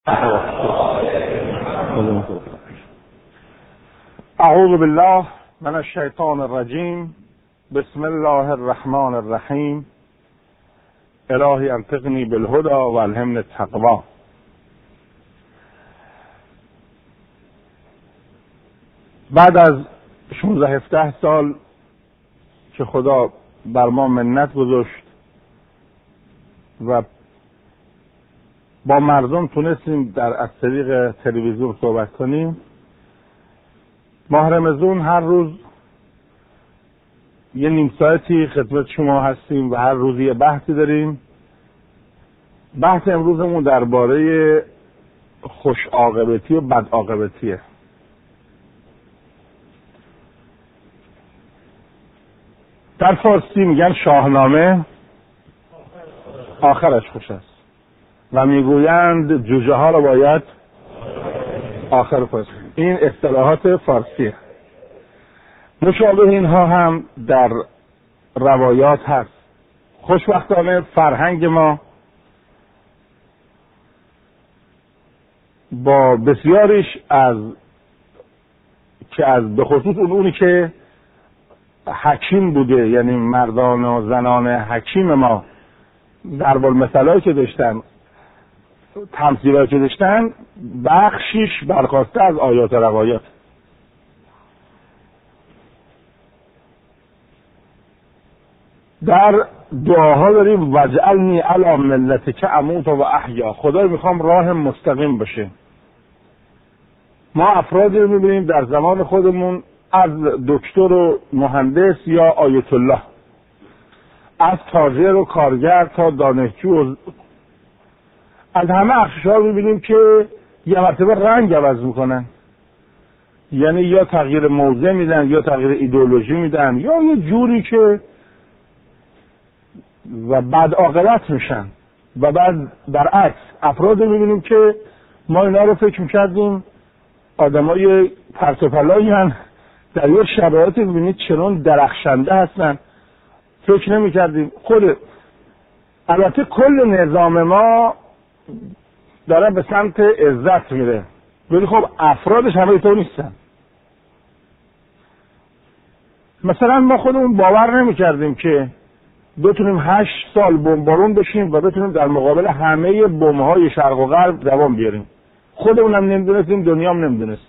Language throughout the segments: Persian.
اعوذ بالله من الشیطان الرجیم. بسم الله الرحمن الرحیم. الهی انطقنی بالهدى و الهمنی التقوی. بعد از 16-17 سال که خدا بر ما منت گذاشت و با مردم تونستیم از طریق تلویزیون صحبت کنیم، ماه رمضان هر روز یه نیم ساعتی خدمت شما هستیم و هر روز یه بحثی داریم. بحث امروزمون درباره خوش عاقبتی و بد عاقبتیه. در فارسی میگن شاهنامه آخرش خوش است و میگویند جوجه ها رو باید آخر خوش. این اصطلاحات فارسیه. مشابه اینها هم در روایات هست. خوشبختانه فرهنگ ما با بسیاریش از به خصوص اونی که حکیم بوده، یعنی مردان و زنان حکیم ما ضرب المثلایی که داشتن، تمثیلایی که داشتن، بخشیش برخواسته از آیات و روایات. در دعاها داریم واجعلنی علی ملتک اموت و احیا. خدای میخوام راه مستقیم باشه. ما افرادی رو میبینیم در زمان خودمون، از دکتر و مهندس یا آیت الله، از تاجر و کارگر تا دانشجو، از همه اخشار میبینیم که یه مرتبه رنگ عوض میکنن، یعنی یا تغییر موضع میدن یا تغییر ایدئولوژی میدن یا یه جوری که و بعد عاقبت میشن. و بعد برعکس افراد میبینیم که ما اینا رو فکر میکردیم آدمای پرت و پلایی هن، در یه شرایطی میبینید چنان درخشنده هستن، فکر نمیکردیم. البته کل نظام ما داره به سمت عزت میره، ولی خب افرادش همه اینطور نیستن. مثلا ما خودمون باور نمیکردیم که بتونیم 8 سال بمبارون بشیم و بتونیم در مقابل همه بمب‌های شرق و غرب دوام بیاریم. خودمونم نمیدونستیم، دنیام نمیدونست.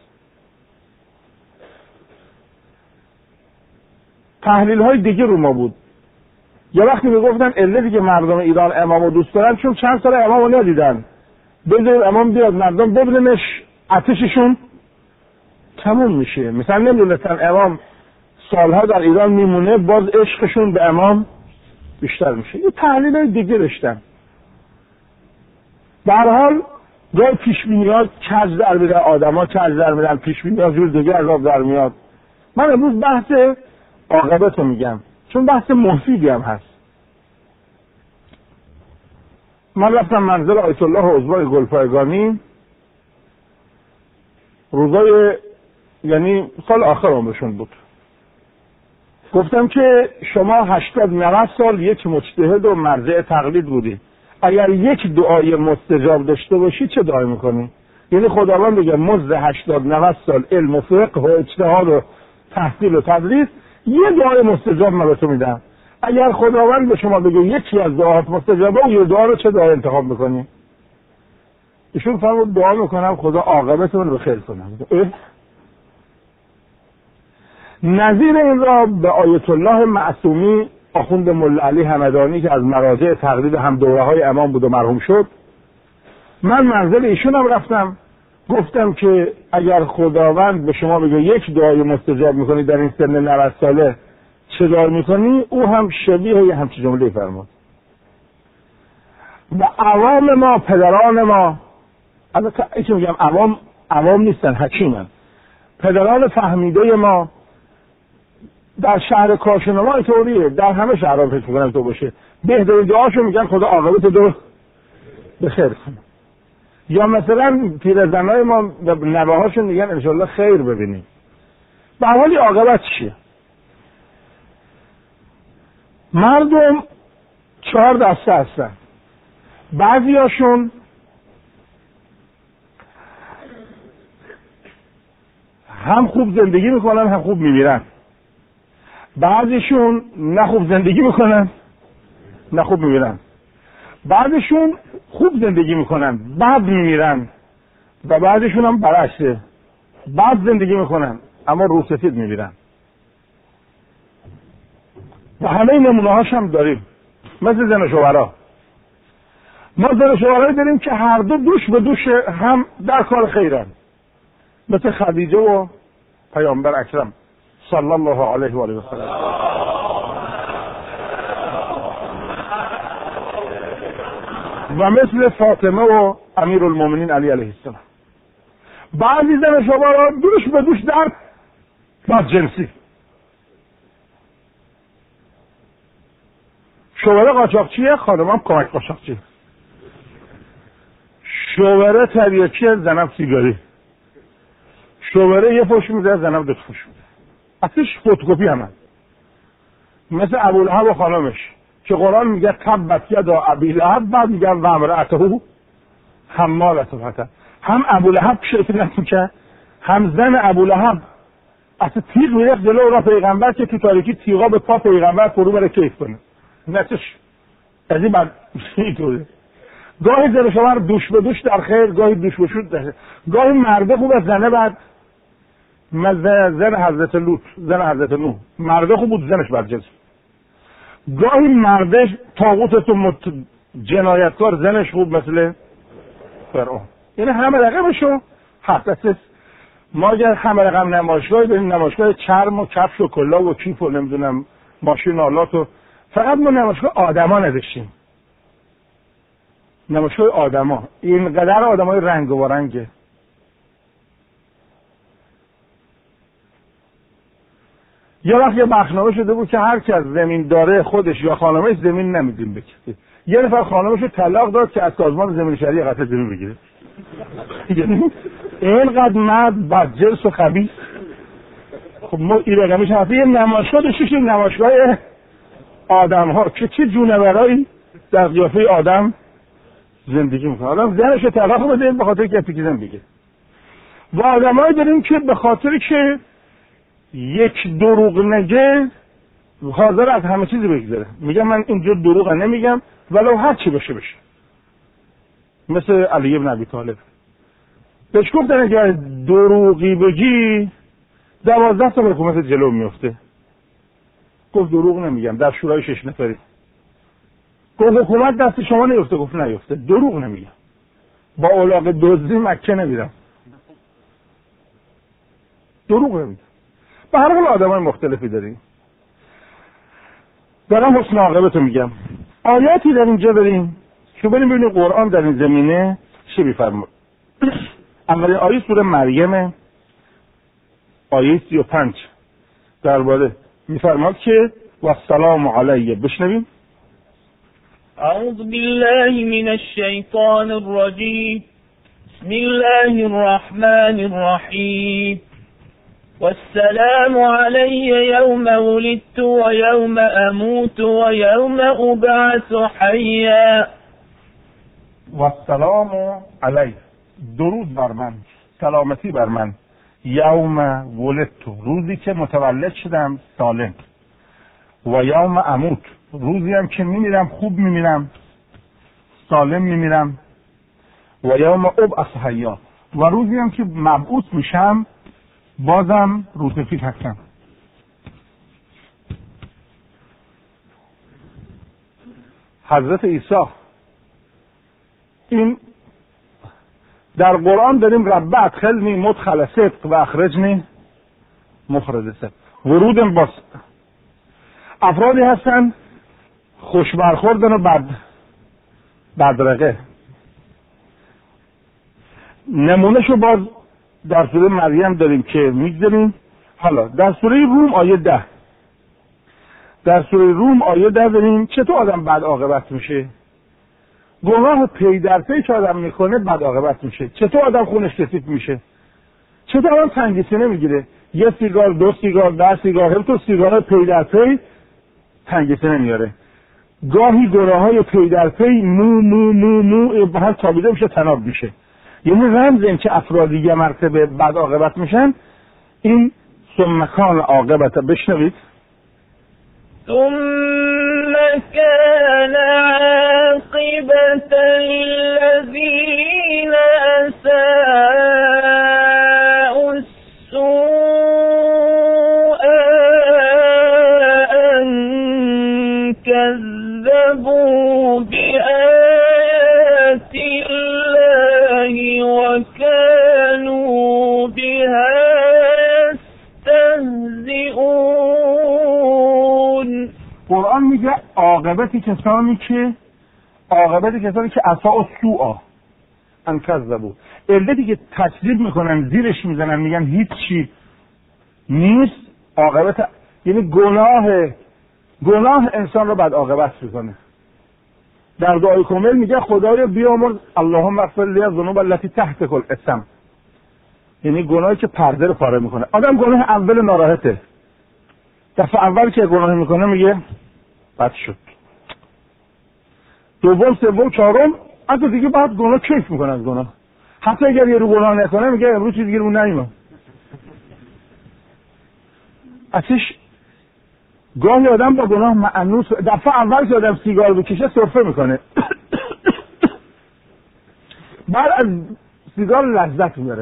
تحلیل های دیگه رو ما بود. یه وقتی میگفتن علتی که مردم ایران امامو دوست دارن چون چند سال امامو ندیدن، بذارید امام بیاد مردم ببیننش، آتششون تموم میشه. مثلا نمیدونستن امام سالها در ایران میمونه، باز عشقشون به امام بیشتر میشه. یه تحلیل های دیگه داشتن. به هر حال گاهی پیش‌بینی‌ها کج در میره، آدم‌ها کج در میرن، پیش‌بینی‌ها جور دیگه از آب در میاد. من امروز بحث عاقبت رو میگم چون بحث مفیدی هم هست. من رفتم منزل آیت الله عزبای گلپایگانی روزای، یعنی سال آخر عمرشون بود. گفتم که شما 80-90 سال یک مجتهد و مرجع تقلید بودی، اگر یک دعای مستجاب داشته باشی چه دعایی میکنی؟ یعنی خداوند بگه مزد 80-90 سال علم و فقه و اجتهاد و تحصیل و تدریس، یه دعای مستجاب من به تو میدم. اگر خداوند به شما بگه یکی از دعاات مستجابه، و یه دعا رو چه دعای انتخاب میکنی؟ ایشون فرمود دعا میکنم خدا عاقبتمون رو خیر کنه. نظیر این را به آیت الله معصومی آخوند ملا علی همدانی که از مراجع تقلید هم دوره های امام بود و مرحوم شد، من منزل ایشونم رفتم، گفتم که اگر خداوند به شما بگه یک دعای مستجاب میکنی در این سن 90 ساله چه دعا میکنی؟ او هم شبیه یه همچین جمله فرمود. و عوام ما، پدران ما، البته این که میگم عوام نیستن، حکیمن، پدران فهمیده ما در شهر کاشان ما اینطوریه، در همه شهرها فکر میکنم تو باشه، بهترین دعاشو میگن خدا عاقبت رو به خیر کنه. یا مثلا پیرزنای ما و نوه‌هاشون میگن انشالله خیر ببینیم. به حالی عاقبت چیه؟ مردم 4 دسته هستن. بعضیاشون هم خوب زندگی میکنن هم خوب میمیرن. بعضیشون نه خوب زندگی میکنن نه خوب میمیرن. بعضیشون خوب زندگی میکنن بعد میمیرن و بعضیشون هم برعکسه، بعد زندگی میکنن اما روسفید میمیرن. و همه این نمونه هاش هم داریم، مثل زن و شوهرها. ما زن و شوهرهایی داریم که هر دو دوش به دوش هم در کار خیرن، مثل خدیجه و پیامبر اکرم صلی الله علیه و آله و سلم. و مثل فاطمه و امیرالمومنین علی علیه السلام. بعضی زن و شوهرها دوش به دوش در بد جنسی. شوهره قاچاقچیه، خانمم کمک قاچاقچیه. شوهره تریاکیه، زنم سیگاری. شوهره یه فوش میده، زنم دو فوش میده. اصلش فتوکپی همه. مثل ابولهب و خانمش که قرآن میگه تبت یدا ابی لهب، بعد میگه و امرأته حمالة الحطب. هم ابولهب شرکت نمی‌کرد، هم زن ابولهب اصلا تیغ میرفت جلو اون پیغمبر که تو تاریکی تیغا به پا پیغمبر فرو بره کیف کنه. نتش از این بعد اینطوره. گاهی زن شما دوش به دوش در خیر، گاهی دوش به دوش در خیر. گاهی مرده خوب از زنه بعد. زن حضرت لوط، زن حضرت نوح مرده خوب بود، زنش بدجنس. گاهی مرده طاغوت تو جنایتکار، زنش خوب، مثل فرعون. یعنی همه رقمشو هست. ما اگر همه رقم نمایشگاهی داریم، نمایشگاه چرم و کفش و کلا و کیف و نمیدونم ماشین آلات، و فقط ما نمایشگاه آدما نداشتیم. نمایشگاه آدما، اینقدر آدمای رنگ و رنگه. یه وقت یه بخشنامه شده بود که هر کس زمین داره خودش یا خانمش زمین نمیدیم بکشه. یه نفر خانمش رو طلاق داد که از سازمان زمین شهری قطعه زمین بگیره. اینقدر مرد بدجنس و خبیث. خب ما این رقمش هستی یه نمایشگاه داشتیم، نمایشگاه آدم ها که چه جونورایی در قیافه آدم زندگی میکنه. آدم زنش رو طلاق بده به خاطر که پیک زن بگه. و آدمایی داریم که به خاطر که یک دروغ نگه حاضر از همه چیزی بگذاره. میگم من اینجا دروغ نمیگم ولو هر چی بشه. مثل علی ابن ابی طالب بهش گفتن اگر دروغی بگی 12 تا حکومت جلو میفته. گفت دروغ نمیگم. در شورای 6 نفری گفت حکومت دست شما نیفته. گفت نیفته. دروغ نمیگم. با الاغ دزدی مکه نمیرم. دروغ نمیگم. به هر حال آدمای مختلفی داریم. دارم حسن عاقبتو میگم. آیاتی در اینجا داریم که بریم ببینیم قرآن در این زمینه چی میفرماید. اولین آیه سوره مریم آیه 35 درباره میفرماید که و السلام علیه. بشنویم. اعوذ بالله من الشیطان الرجیم. بسم الله الرحمن الرحیم. والسلام علی یوم ولدت و یوم اموت و یوم ابعث حیا. والسلام علی، درود بر من، سلامتی بر من، یوم ولدت، روزی که متولد شدم سالم، و یوم اموت، روزی هم که میمیرم خوب میمیرم، سالم میمیرم، و یوم ابعث حیا، و روزی هم که مبعوث میشم بازم روسفید هستم. حضرت عیسی این در قرآن داریم رب ادخلنی مدخل صدق و اخرجنی مخرج صدق. ورود با افرادی هستن خوش برخوردن و بدرقه. نمونهشو باز در سوره مریم داریم که میگذاریم. حالا در سوره روم آیه 10، در سوره روم آیه 10 داریم چطور آدم بد عاقبت میشه. گناه پی در پی که آدم میکنه بد عاقبت میشه. چطور آدم خونش کثیف میشه. چطور آدم تنگیسینه میگیره. یه سیگار، 2 سیگار، 10 سیگار، هم تو سیگار پی در پی تنگیسینه میاره. گاهی گناه‌های پی در پی مو به هم تابیده میشه، تناب میشه. یعنی رمز این که افرادی یه مرتبه بد عاقبت میشن این ثم کان عاقبت بشنوید ثم كان عاقبة الذين أساءوا السوء أن كذبوا بآيات الله وكانوا بها يستهزئون. قرآن میگه عاقبت کسانی که اساء السوء ان کذبوا، علتی که تکذیب میکنن زیرش میزنن میگن هیچی نیست، عاقبت یعنی گناه انسان رو بعد عاقبت میکنه. در دعای کامل میگه خدایا بیامرز اللهم اغفر لی الذنوب التي تحت كل اسم، یعنی گناهی که پرده رو پاره میکنه. آدم گناه اول ناراحته، دفعه اول که گناه میکنه میگه بد شد، دوم سوم چهارم از دیگه بعد گناه کیف میکنه از گناه، حتی اگر یه رو گناه نکنه میگه امروز چیز دیگه رو نمیمونه. اتش گاهی آدم با گناه مأنوس، دفعه اول که آدم سیگار بکشه سرفه میکنه بعد از سیگار لذت میبره.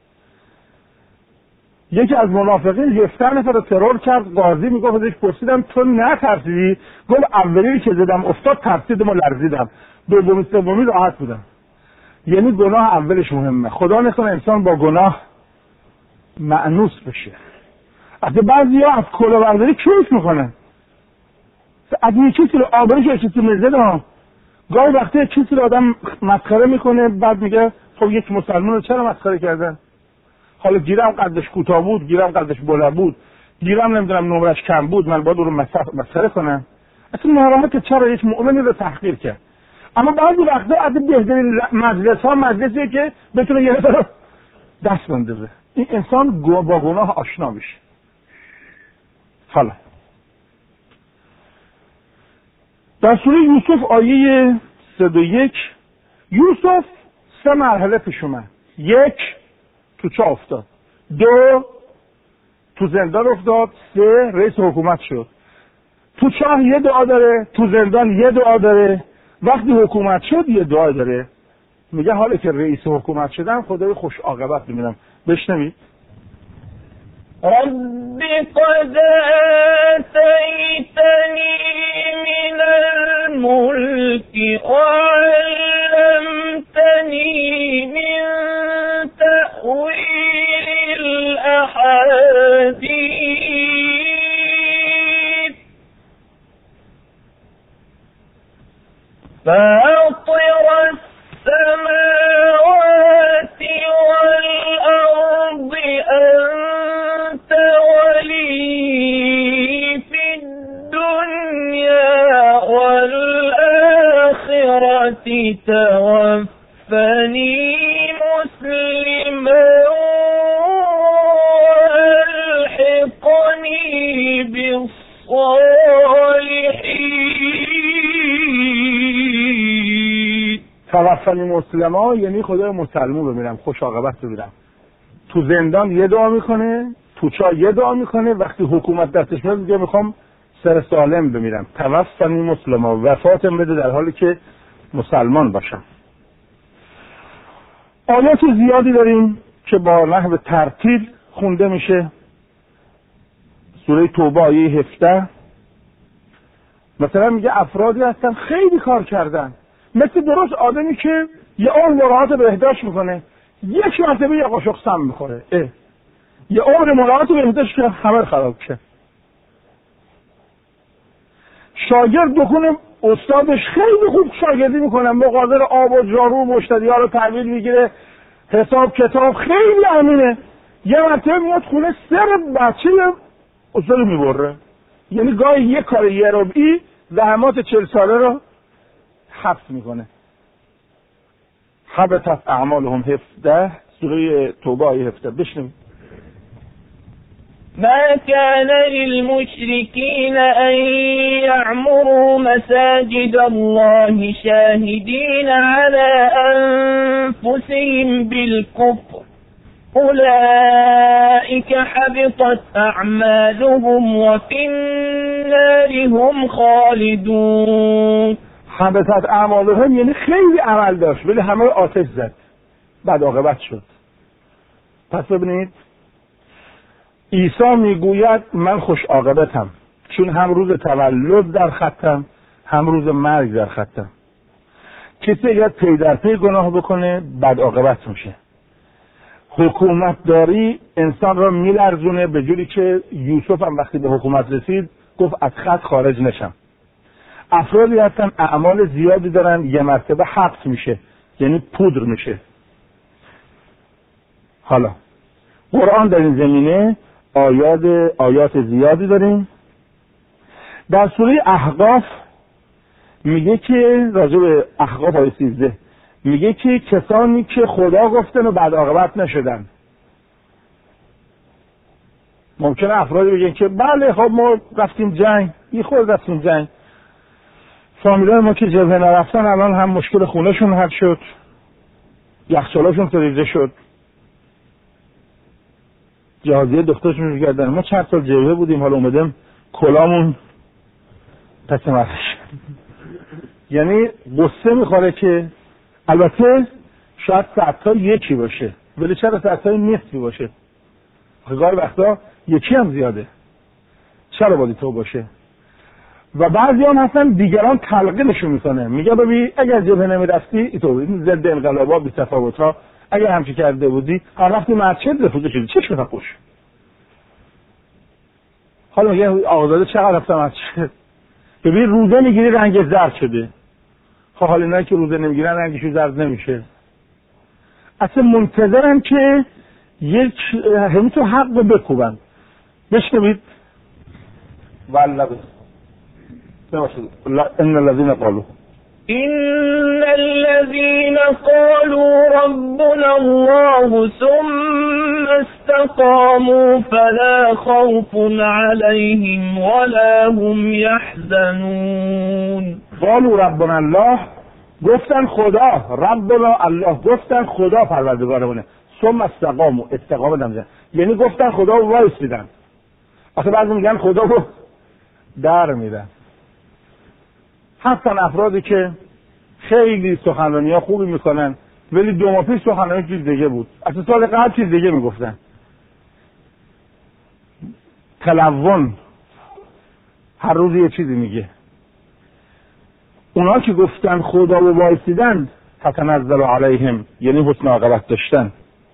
یکی از منافقین 17 نفر رو ترور کرد، قاضی میگفت ازش پرسیدم تو نترسیدی؟ گفت اولی که زدم افتاد ترسیدم و لرزیدم، دومی سومی راحت بودم. یعنی گناه اولش مهمه. خدا نکنه انسان با گناه مأنوس بشه. اگه بعضیا از کلاهبرداری کیف میکنن، از یه چیزی رو آبرش یه چیزی مزه دارم، گاهی وقتی چیزی رو آدم مسخره میکنه بعد میگه خب یک مسلمان رو چرا مسخره کردن؟ حالا گیرم قدش کوتاه بود، گیرم قدش بلند بود، گیرم نمیدونم نمرش کم بود، من باید رو مسخره کنم. اصلا ناراحته چرا یک مؤمنی رو تحقیر کرد. اما بعضی وقتا از بهترین مجلس ها مجلسیه که بتونه یه نفر دست بندازه. این انسان با گناه آشنا میشه. حالا در سوره یوسف آیه 31 یوسف 3 مرحله پیش اومد. 1 تو چاه افتاد، 2 تو زندان افتاد، 3 رئیس حکومت شد. تو چاه یه دعا داره، تو زندان یه دعا داره، وقتی حکومت شد یه دعا داره. میگه حالا که رئیس حکومت شدم خدای خوش عاقبت میبینم. بشنوید. رب قد آتيتني من الملك وعلمتني من تأويل الأحاديث فاطر السماوات والأرض أنت ولي في الدنيا والآخرة توفني مسلما وألحقني بالصالحين. توفنی مسلما یعنی خدای مسلمون بمیرم، خوش عاقبت بمیرم. تو زندان یه دعا میکنه، تو چاه یه دعا میکنه، وقتی حکومت دستش میاد میگه میخوام سر سالم بمیرم. توفنی مسلما، وفاتم بده در حالی که مسلمان باشم. آیات زیادی داریم که با نحو ترتیل خونده میشه. سوره توبه آیه 17 مثلا میگه افرادی هستن خیلی کار کردن، مثل درست آدمی که یه عمر مراعات بهداشت میکنه، یک مرتبه یه قاشق سم میخوره، یه عمر مراعات بهداشت که همه خراب کرد. شاگرد دکون استادش خیلی خوب شاگردی میکنه، مقادر آب و جارو مشتری ها رو تحویل میگیره، حساب کتاب خیلی امینه، یه مرتبه میاد خونه سر بچه استاد میبره. یعنی گاهی یه کار یه ربعی زحمات 40 ساله رو حبس میکنه. حبطت اعمالهم 17 سوره توبه آیه 17 بشنوید. ما كان للمشركين أن يعمروا مساجد الله شاهدين على أنفسهم بالكفر أولئك حبطت أعمالهم وفي النار هم خالدون. حبطت اعمالهم یعنی خیلی عمل داشت ولی همه رو آتش زد، بعد عاقبت شد. پس ببینید عیسی میگوید من خوش عاقبتم، چون هم روز تولد در خطم هم روز مرگ در خطم. کسی اگر پی در پی گناه بکنه بد عاقبت میشه. حکومتداری انسان را میلرزونه، به جوری که یوسف هم وقتی به حکومت رسید گفت از خط خارج نشم. افرادی هستن اعمال زیادی دارن یه مرتبه حبس میشه، یعنی پودر میشه. حالا قرآن در این زمینه آیات زیادی داریم. در سوره احقاف میگه که راجع به احقاف آیه 13 میگه که کسانی که خدا گفتن و بعد عاقبت نشدن. ممکنه افرادی بگن که بله خب ما رفتیم جنگ، خود رفتیم جنگ، فامیلای ما که جبهه نرفتن الان هم مشکل خونهشون حل شد، یخچالاشون سریزه شد، جهازیه دخترشون رو گردن، ما چند سال جبهه بودیم حالا اومدیم کلامون پس مرش. یعنی قصه میخوره که البته شاید ساعت‌ها یکی باشه ولی چرا ساعت‌ها نصفی باشه؟ گاهی وقتا یکی هم زیاده، چرا باید تو باشه؟ و بعضی هم هستن دیگران تلقینشون میکنه، میگه ببین اگر جبهه نمیرفتی تو ضد انقلابا بی تفاوت‌ها اگر همچی کرده بودی هر وقتی مرچد رفوزه شدی چش بتپوش. حالا میگه آقازاده چقدر رفتم مرچد، ببین روزه میگیری رنگ زرد شده. خب حالا اینایی که روزه نمیگیرن رنگشون زرد نمیشه. اصلا منتظرن که یک همینطور حق رو بکوبن. بشنوید والله ان الذين قالوا ربنا الله ثم استقاموا فلا خوف عليهم ولا هم يحزنون. قالوا ربنا الله، گفتن خدا، ربنا الله گفتن خدا پروردگارمونه، ثم استقاموا، استقامت هم یعنی گفتن خدا رو وایسیدن. آخه بعضی میگن خدا رو در میدن. هستن افرادی که خیلی سخنرانی ها خوبی میکنن ولی 2 ماه پیش سخنرانی چیز دیگه بود، اصلا سال قبل چیز دیگه میگفتن. تلون هر روز یه چیزی میگه. اونا که گفتن خدا رو وایسیدن تتنزل علیهم یعنی حسن عاقبت داشتن.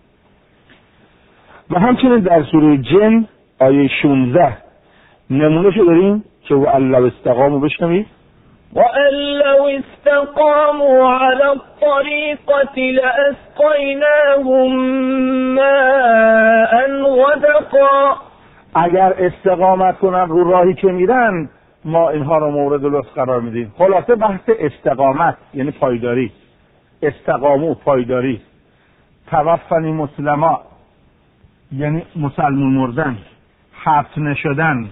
و همچنین در سوره جن آیه 16 نمونهشو داریم که و الله استقاموا، بشنوید وأن لو استقاموا على الطريقة لأسقيناهم ماء غدقا. اگر استقامت کنن رو راهی که میرن ما اینها رو مورد لطف قرار میدیم. خلاصه بحث استقامت یعنی پایداری، استقامو پایداری، توفنی مسلما یعنی مسلمون مردن، حبس نشدن.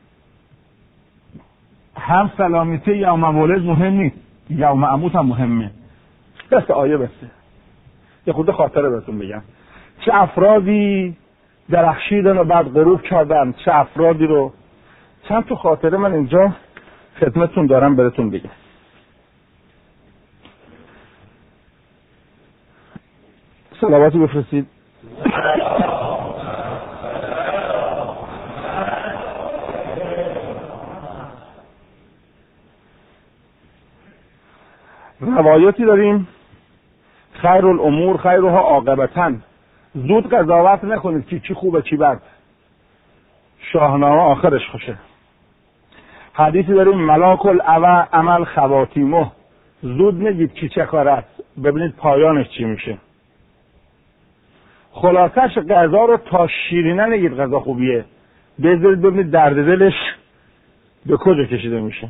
هم سلامیتی یوم مولد مهم نیست، یوم اموت هم مهمه. دست آیه بسته یه خود خاطره بهتون بگم. چه افرادی درخشیدن و بعد غروب کردن، چه افرادی رو. چند تا خاطره من اینجا خدمتتون دارم براتون بگم. صلواتی بفرستید. روایاتی داریم خیر الامور خیرها عاقبتاً، زود قضاوت نکنید که چی خوبه چی بد، شاهنامه آخرش خوشه. حدیثی داریم ملاک العمل خواتیمه، زود نگید که چه کار است ببینید پایانش چی میشه. خلاصش غذا رو تا شیرینه نگید غذا خوبیه، بذارید ببینید درد دلش به کجا کشیده میشه.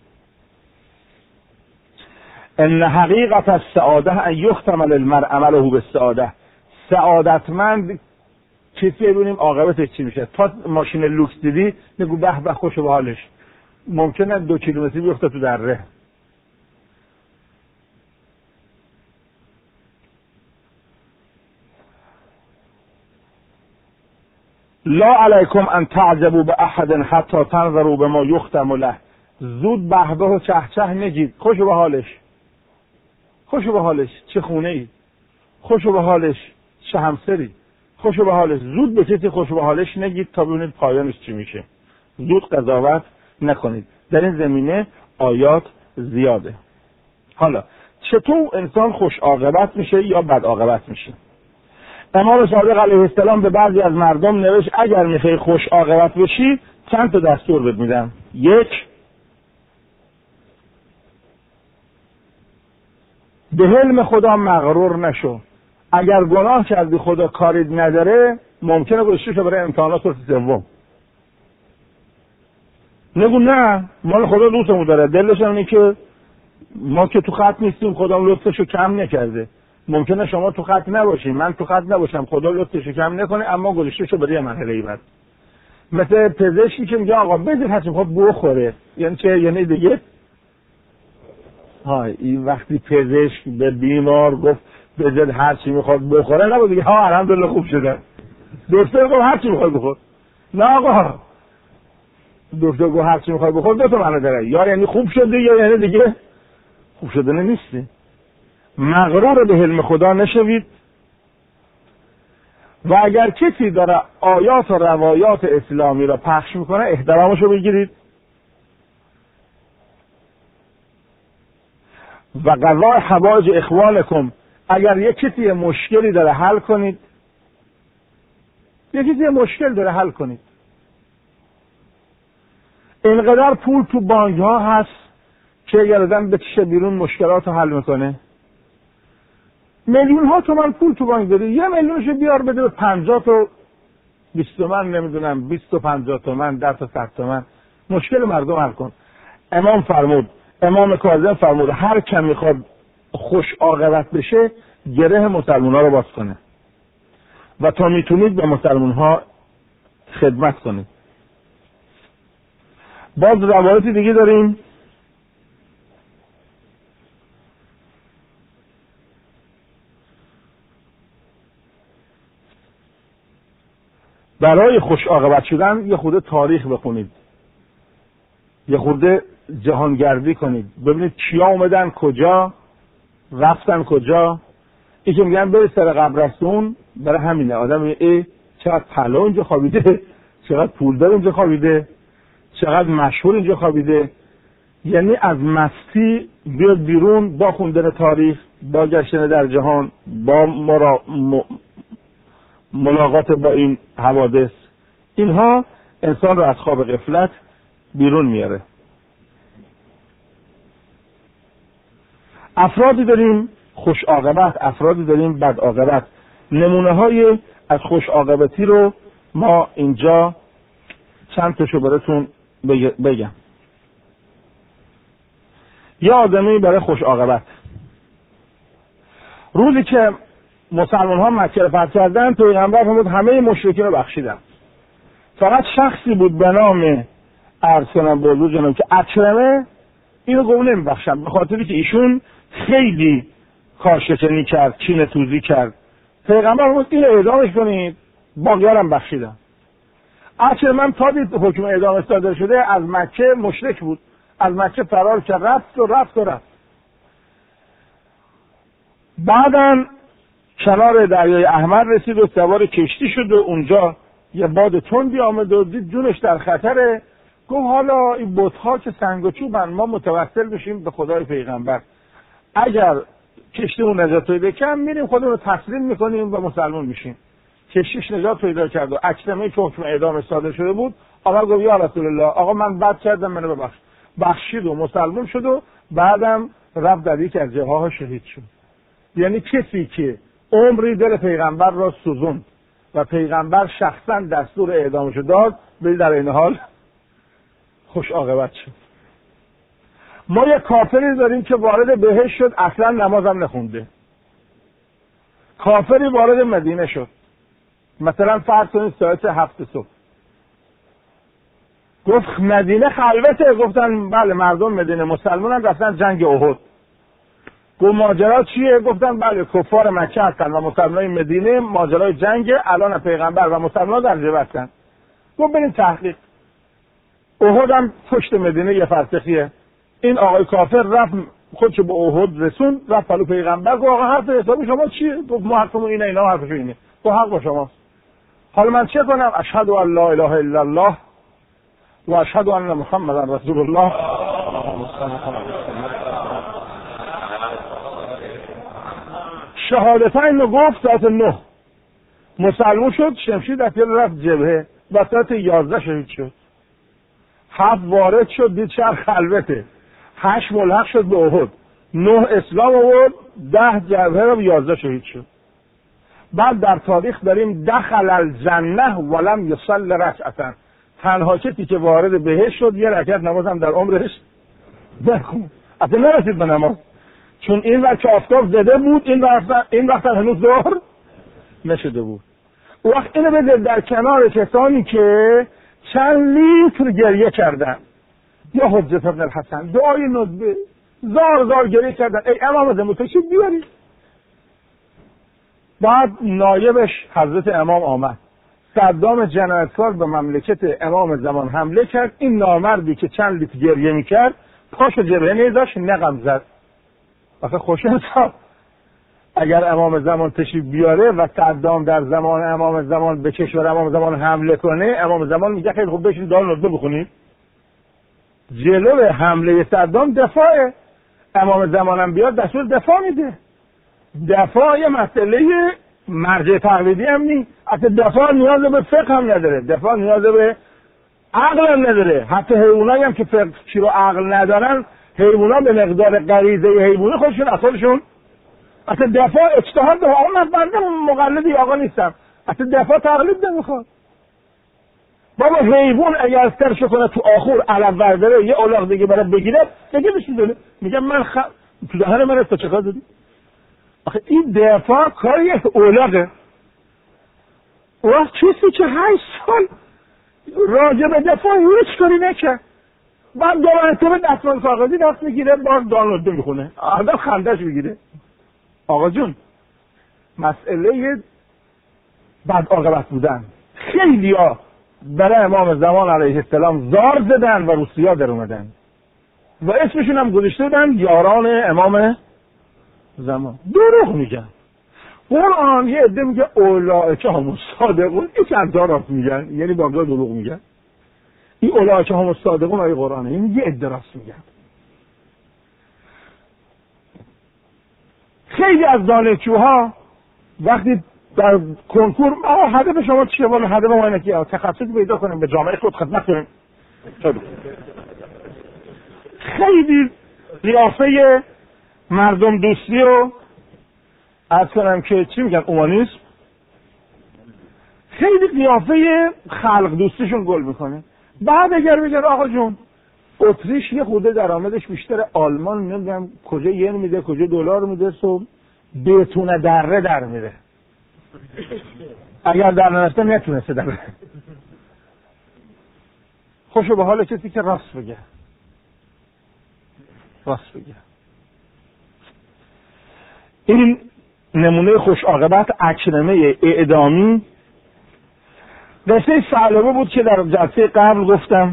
ان حقیقت السعاده ان یختم للمرء عمله بالسعاده، سعادتمند کسی ببینیم عاقبتش چی میشه. تا ماشین لوکس دیدی نگو به به خوشو به حالش، ممکنه 2 کیلومتری بیفته تو دره. لا علیکم ان تعجبوا به احد حتی تنظروا به ما یختم له. زود بهبه و چهچه نگید. خوشو به حالش، خوشو به حالش، چه خونه ای، خوشو به حالش، چه همسری، خوشو به حالش. زود به کسی خوشو به حالش نگید تا ببینید پایانش چی میشه. زود قضاوت نکنید. در این زمینه آیات زیاده. حالا چطور انسان خوش عاقبت میشه یا بد عاقبت میشه؟ امام صادق علیه السلام به بعضی از مردم نوشت اگر میخوای خوش عاقبت بشی چند تا دستور بهت میدم. یک، به حلم خدا مغرور نشو. اگر گناه کردی خدا کاری نداره، ممکنه گذشته شه برای امتحانات رو سوم. نگو نه مال خدا دوستمون داره، دلش اینه که ما که تو خط نیستیم خدا لطفشو کم نکرده. ممکنه شما تو خط نباشین، من تو خط نباشم، خدا لطفشو کم نکنه، اما گذشتهشو برای مرحله بعد. مثل پزشکی که میگه آقا بدید هرچی میخواد بخوره. یعنی چه؟ یعنی دیگه این وقتی پزشک به بیمار گفت بدید هرچی میخواد بخوره، نبود دیگه ها الحمدلله خوب شده. دکتر گفت هرچی میخواد بخور. نه آقا، دکتر گفت هرچی میخواد بخور دو تا معنی داره، یا یعنی خوب شده یا یعنی دیگه خوب شده نیستی. مغرور به حلم خدا نشوید. و اگر کسی داره آیات و روایات اسلامی را پخش میکنه احترامشو بگیرید و قضاء حوائج اخوانکم. اگر یک کسی مشکلی داره حل کنید، یک کسی مشکل داره حل کنید. اینقدر پول تو بانک ها هست که اگر آدم بکشه بیرون مشکلات رو حل میکنه. میلیون ها تومان پول تو بانک داری، 1 میلیونشو بیار بده به 50 تا 20 تومن، نمیدونم 20 تا 50 تومن، 10 تا 100 تومن، مشکل مردم حل کن. امام فرمود، امام کاظم فرمود هر کم میخواد خوش عاقبت بشه گره مسلمان ها رو باز کنه و تا میتونید به مسلمان ها خدمت کنید. باز روایت دیگه داریم برای خوش عاقبت شدن یه خورده تاریخ بخونید، یه خورده جهانگردی کنید، ببینید کیا اومدن کجا رفتن کجا. این که میگن برید سر قبرستون، برای همینه آدم میگه چقدر طلا اینجا خوابیده، چقدر پولدار اینجا خوابیده، چقدر مشهور اینجا خوابیده. یعنی از مستی بیاد بیرون با خوندن تاریخ، با گشتن در جهان، با ملاقات با این حوادث، اینها انسان رو از خواب غفلت بیرون میاره. افرادی داریم خوش عاقبت، افرادی داریم بد عاقبت. نمونه های از خوش عاقبتی رو ما اینجا چند تاشو براتون بگم. یه آدمی برای خوش عاقبت، روزی که مسلمان ها مکه رو فتح کردن پیغمبر فرمود همه مشرکین رو بخشیدن، فقط شخصی بود به نام عرض کنم بزرگ جناب که اکرمه، اینو گفت نمیبخشم، به خاطری که ایشون خیلی کارشکنی کرد، کینه توزی کرد. پیغمبر فرمود اینو اعدامش کنید، باقی‌ها هم بخشیدن. اکرمه تا دید حکم اعدام صادر شده از مکه مشرک بود، از مکه فرار کرد، رفت. بعداً کنار دریای احمر رسید و سوار کشتی شد و اونجا یه باد تندی آمد و دید جونش در خطره. گفت حالا این بت‌ها که سنگ و چوبن، ما متوسل بشیم به خدای پیغمبر، اگر کشتیمون نجات پیدا کنه میریم خودمون رو تسلیم میکنیم و مسلمان میشیم. کشتیش نجات پیدا کرد و اکرمه که حکم اعدام صادر شده بود آقا گفت یا رسول الله، آقا من بد کردم منو ببخش. بخشید و مسلمان شد و بعدم رفت در یک از جاها شهید شد. یعنی کسی که عمری دل پیغمبر را سوزوند و پیغمبر شخصا دستور اعدامش داد، ولی در این حال خوش عاقبت شد. ما یک کافری داریم که وارد بهشت شد، اصلا نمازم نخونده. کافری وارد مدینه شد، مثلا فرض کنید ساعت 7 صبح، گفت مدینه خلوته، گفتن بله مردم مدینه مسلمانن، رفتن جنگ احد. گفت ماجرا چیه؟ گفتن بله کفار مکه هستن و مسلمانای مدینه، ماجرای جنگ، الان پیغمبر و مسلمان در جبهه هستن. گفت بریم تحقیق. احد هم پشت مدینه یه فرسخیه. این آقای کافر رفت خودشو به احد رسون، رفت پلو پیغمبر گفت آقا حرف حسابی شما چیه؟ گفت ما حرفمون اینه، اینا حرفشون اینه. گفت حق با شماست. حالا من چه کنم؟ اشهد ان لا اله الا الله و اشهد ان محمدا رسول الله. شهادتین رو گفت ساعت 9 مسلمون شد، شمشیر دستیار رفت جبهه و ساعت 11 شهید شد. 7 وارد شد دید شهر خلوته، 8 ملحق شد به احد، 9 اسلام آورد، 10 جبهه و 11 شهید شد. بعد در تاریخ داریم دخل الجنه ولم یصلی رکعتا، تنها کسی که وارد بهشت شد یه رکعت نماز هم در عمرش نخوند، اصلا نرسید به نماز، چون این وقت که آفتاب زده بود، این وقت هنوز ظهر نشده بود. وقت اینو بذار در کنار کسانی که چند لیتر گریه کردن، یا حجت ابن الحسن دعای ندبه زار گریه کردن ای امام زمان تشریف بیارید. بعد نایبش حضرت امام آمد، صدام جنایتکار به مملکت امام زمان حمله کرد. این نامردی که چند لیتر گریه میکرد پاشو جبهه نیداشت، نقم زد. آخه خوشم تا اگر امام زمان تشریف بیاره و صدام در زمان امام زمان به کشور امام زمان حمله کنه، امام زمان میگه خیلی خوب بشین دعا ندبه بخونید. جلو حمله صدام دفاعه، امام زمانم بیاد دستور دفاع میده. دفاع یه مسئله مرجع تقلیدی هم نیست، اصلا دفاع نیاز به فقه هم نداره، دفاع نیاز به عقل هم نداره. حتی حیوانایی هم که فقه رو عقل ندارن، حیونا به مقدار غریزه حیوانی خودشون اصلشون اصلا دفاع اجتهاد داره. آقا من بنده مقلدی آقا نیستم، اصلا دفاع تقلید نمیخواد. بابا حیوان اگر سرشو کنه تو آخور علم برداره یه الاغ دیگه برای بگیره دیگه بشین داره میگه من تو دهن من تو چه کار دادی؟ آخه این دفاع کار یه الاغه. وقت کسی که 8 سال راجع به دفاع هیچ کاری نکرد، بعد دو مرتبه دستمال کاغذی دست میگیره باز دانلود میخونه، آدم خندش میگیره. آقا جون مسئله بد عاقبت بودن. خیلی ها برای امام زمان علیه السلام زار زدن و روسیا در اومدن و اسمشون هم گذاشته بودن یاران امام زمان. دروغ میگن. قرآن یه عده میگه اولئک هم الصادقون، این چند تا راست میگن، یعنی باقی دروغ میگن. این اولئک هم الصادقون آیه قرآنه، این یه عده راست میگن. خیلی از دانشجوها وقتی در کنکور هدف شما چیه؟ والا هدف ما اینه که تخصص پیدا کنیم، به جامعه خود خدمت کنیم. خیلی قیافه مردم دوستی رو عرض کنم که چی میگن اومانیسم، خیلی قیافه خلق دوستیشون گل میکنه. بعد اگر بگن آقا جون اتریش یه خوده درآمدش بیشتر، آلمان نمیدونم کجا ین میده کجا دلار میده، صبح بتونه دره در میره، اگر در نرسته نتونسته در. خوشو به حال کسی که راست بگه. این نمونه خوش عاقبت اکرمه اعدامی قصه ثعلبه بود که در جلسه قبل گفتم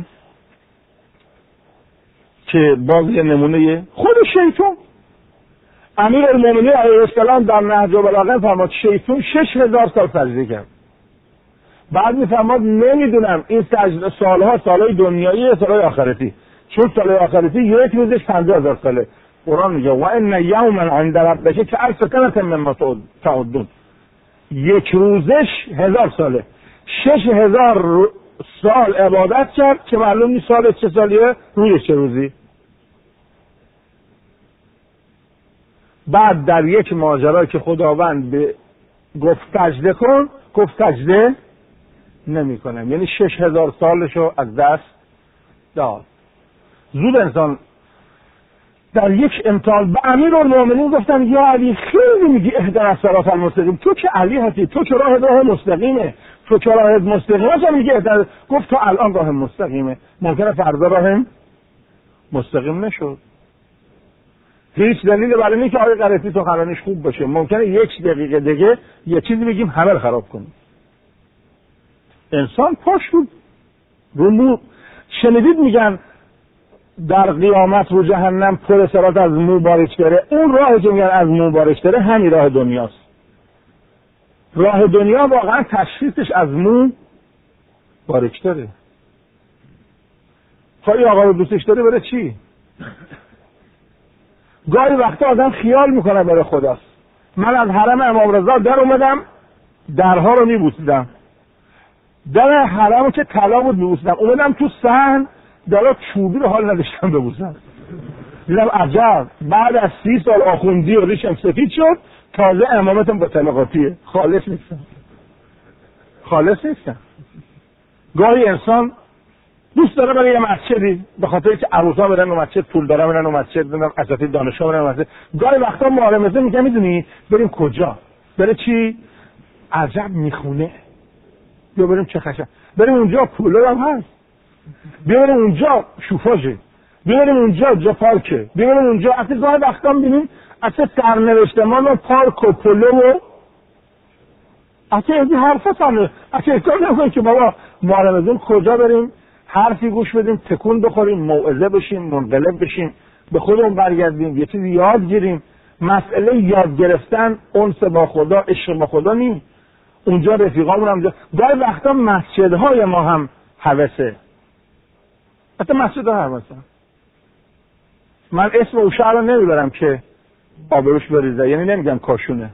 که باز یه نمونه خود شیطان. امیرالمومنین علیه السلام در نهج البلاغه فرمود شیطان 6000 سال سجده کرد. بعد میفرماد نمیدونم این سجده سالها سالهای دنیایی یا سالهای آخرتی، چون سالهای آخرتی یک روزش 50000 ساله. قرآن میگه و ان یوما عند ربک کألف سنة مما تعدون، یک روزش 1000 ساله. 6000 سال عبادت کرد که معلوم نیست سال چه سالیه، روزش چه روزی. بعد در یک ماجرا که خداوند به گفت سجده کن، گفت سجده نمی کنم، یعنی 6000 سالشو از دست داد. زود انسان در یک امتحان به امیرالمومنین گفتن یا علی خیلی میگی اهدنا الصراط المستقیم، تو که علی هستی، تو که راه مستقیمه، تو که راه مستقیمه، چرا میگی اهدنا؟ گفت تو الان راه مستقیمه، ممکنه فردا راه مستقیم نشد. هیچ دلیلی برای اینکه آقای قرطی سخنرانیش خوب باشه ممکنه 1 دقیقه دیگه یه چیزی بگیم همه رو خراب کنیم. انسان پاش رو مو. شنیدید میگن در قیامت رو جهنم پر صراط از مو بارش داره. اون راه که میگن از مو بارش داره همین راه دنیاست. راه دنیا واقعا تشخیصش از مو بارش داره. خواهی آقا رو دوستش داره بره چی؟ گاهی وقتا آدم خیال میکنه بره خداست. من از حرم امام رضا در اومدم، درها رو میبوسیدم، در حرم که طلا بود میبوسیدم، اومدم تو صحن درها چوبی رو حال نداشتم ببوسم. دیدم عجب، بعد از 30 سال آخوندی و ریشم سفید شد، تازه امامتم با طلاقاتیه. خالص نیستم. گاهی انسان دوست داره برای یه مسجدی به خاطر که عروسا برن اون مسجد، پول دارن برن اون مسجد، بدونم اساتید دانشگاه برن اون مسجد. گاهی وقتا معارضه میگه میدونی بریم کجا؟ بره چی؟ عجب میخونه. یا بریم چه خشن. بریم اونجا پولو هم هست. بریم اونجا شوفاژه. بریم اونجا جا پارکه. بریم اونجا اصلا گاهی وقتا میبینیم اصلا سرنوشتمان و پارک و پولو و اصلا این حرفا سرنوشت. اصلا اکار نمیکنیم که بابا معارضه کجا بریم؟ حرفی گوش بدیم، تکون بخوریم، موعظه بشیم، منقلب بشیم، به خودمون برگردیم، یه چیزی یاد گیریم. مسئله یاد گرفتن انس با خدا، عشق با خدا نیست. اونجا رفیقامون هم گاهی وقتا مسجدهای ما هم هوسه. حتی مسجدها هوسه. من اسم او شهر رو نمیبرم که آبروش بریزه، یعنی نمیگم کاشونه.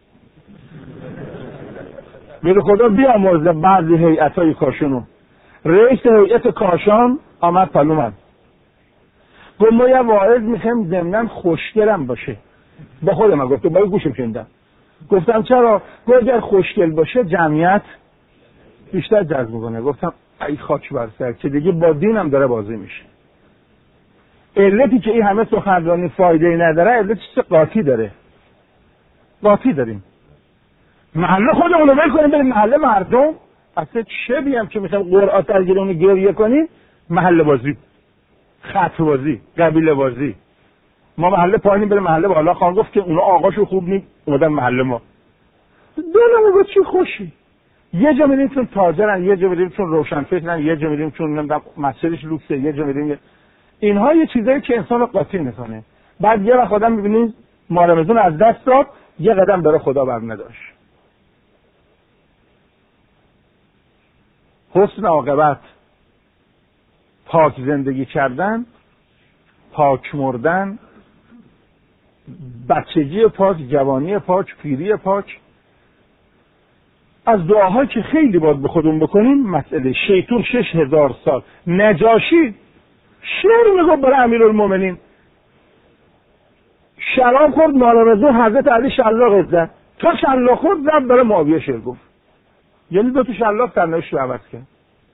بگه خدا بیامرزه بعضی هیئت‌های کاشونو. رئیس هیئت کاشان آمد پلو من گفت ما یه واعظ میخوایم ضمناً خوشگلم باشه. با خود من گفته باید گوشم شنیدم. گفتم چرا؟ گفت اگر خوشگل باشه جمعیت بیشتر جذب میکنه. گفتم ای خاک بر سر که دیگه با دینم داره بازی میشه. علتی که این همه سخنرانی فایده نداره علتی چه قاطی داره. قاطی داریم. محله خودمون رو بکنیم بریم محله مردم. اصلا چه بیم که میخوایم قرعه ترگیرونی گریه کنیم؟ محله بازی، خط بازی، قبیله بازی. ما محله پایینیم بریم محله بالا. خان گفت که اونا آقاشو خوب نیم اومدن محله ما. دلمو با چی خوشی. یه جا میریم چون تاجرن، یه جا میریم چون روشنفکرن، یه جا میریم چون مسجدش لوکسه، یه جا میریم. اینها یه چیزایی که انسان رو قاطی میکنه. بعد یه وقت آدم میبینید ما رمضان از دست داد، یه قدم برای خدا بر نداشت. حسن عاقبت، پاک زندگی کردن، پاک مردن، بچگی پاک، جوانی پاک، پیری پاک، از دعاهایی که خیلی باید به خودمون بکنیم. مسئله شیطون 6000 سال نجاشی شعر میگفت برای امیرالمومنین، شراب خورد مالارزو حضرت علی شلاق زد، تا شلاق خورد زد برای معاویه شعر گفت. یعنی 2 تا شلاق سرنوشت رو عوض کرد.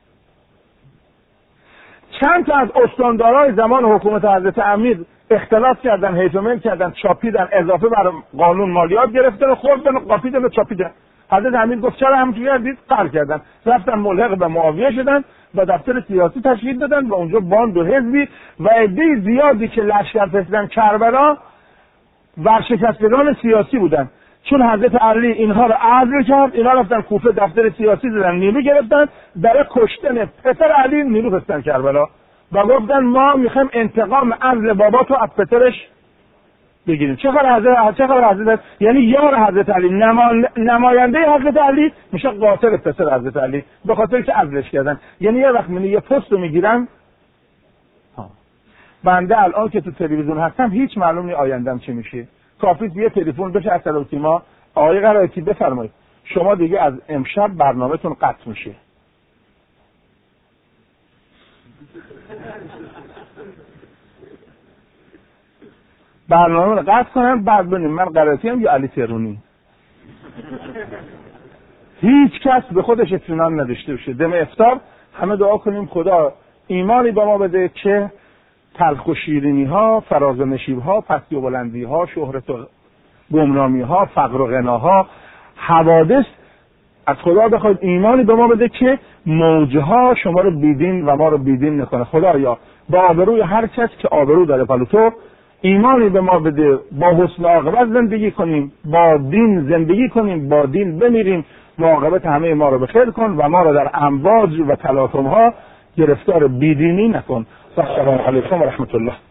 چند تا از استاندارای زمان حکومت حضرت امیر اختلاف کردن، حیف و میل کردن، چاپیدن، اضافه بر قانون مالیات گرفتن، خوردن، قاپیدن و چاپیدن. حضرت امیر گفت چرا همونجوری کردید؟ قهر کردن. رفتن ملحق به معاویه شدن و دفتر سیاسی تشکیل دادن و اونجا باند و حزبی و عده زیادی که لشکر فرستادن کربلا ورشکستگان سیاسی بودن. چون حضرت علی اینها رو عزل کرد، اینا رفتن کوفه دفتر سیاسی زدن، نیرو گرفتن، برای کشتن پسر علی نیرو فرستادن کربلا و گفتن ما میخوایم انتقام عزل بابا تو از پسرش بگیریم. چه خبر حضرت یعنی یار حضرت علی، نماینده حضرت علی میشه قاتل پسر حضرت علی به خاطر که عزلش کردن. یعنی یه وقت یه پست رو میگیرن. بنده الان که تو تلویزیون هستم هیچ معلوم نی آیندم چی میشه. کافیه یه تلفن بشه از تلویزیون، آقای قرائتی بفرمایید شما دیگه از امشب برنامه‌تون قطع میشه. برنامه رو قطع کنن، بعد ببینیم من قرائتی ام یا علی ترونی. هیچ کس به خودش اطمینان نداشته باشه. دم افطار همه دعا کنیم خدا ایمانی به ما بده که تلخ و شیرینی ها، فراز و نشیب ها، پستی و بلندی ها، شهرت و گمنامی ها، فقر و غناها، حوادث، از خدا بخواید ایمانی به ما بده که موجه ها شما رو بیدین و ما رو بیدین نکنه. خدایا با آبروی هر کس که آبرو داره پلوتو ایمانی به ما بده، با حسن عاقبت زندگی کنیم، با دین زندگی کنیم، با دین بمیریم. عاقبت همه ما رو به خیر کن و ما رو در امواج و تلاطم ها گرفتار بیدینی نکن. السلام علیکم و رحمت الله.